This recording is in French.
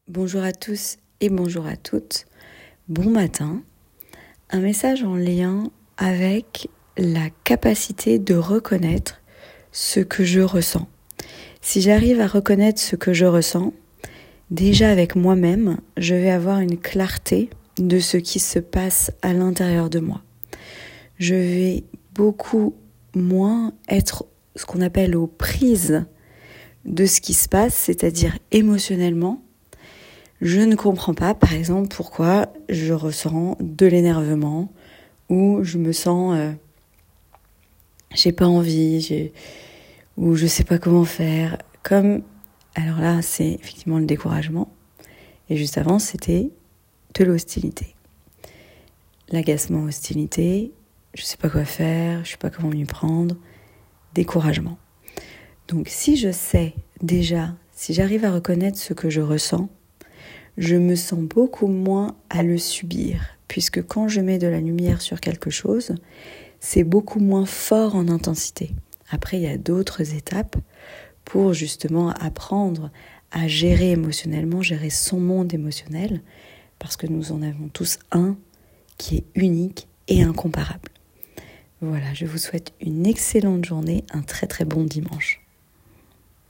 Bonjour à tous et bonjour à toutes. Bon matin. Un message en lien avec la capacité de reconnaître ce que je ressens. Si j'arrive à reconnaître ce que je ressens, déjà avec moi-même, je vais avoir une clarté de ce qui se passe à l'intérieur de moi. Je vais beaucoup moins être ce qu'on appelle aux prises de ce qui se passe, c'est-à-dire émotionnellement. Je ne comprends pas, par exemple, pourquoi je ressens de l'énervement ou je me sens, j'ai pas envie, ou je sais pas comment faire. Alors là, c'est effectivement le découragement. Et juste avant, c'était de l'hostilité. L'agacement, hostilité, je sais pas quoi faire, je sais pas comment m'y prendre, découragement. Donc si je sais déjà, si j'arrive à reconnaître ce que je ressens, je me sens beaucoup moins à le subir, puisque quand je mets de la lumière sur quelque chose, c'est beaucoup moins fort en intensité. Après, il y a d'autres étapes pour justement apprendre à gérer émotionnellement, gérer son monde émotionnel, parce que nous en avons tous un qui est unique et incomparable. Voilà, je vous souhaite une excellente journée, un très très bon dimanche.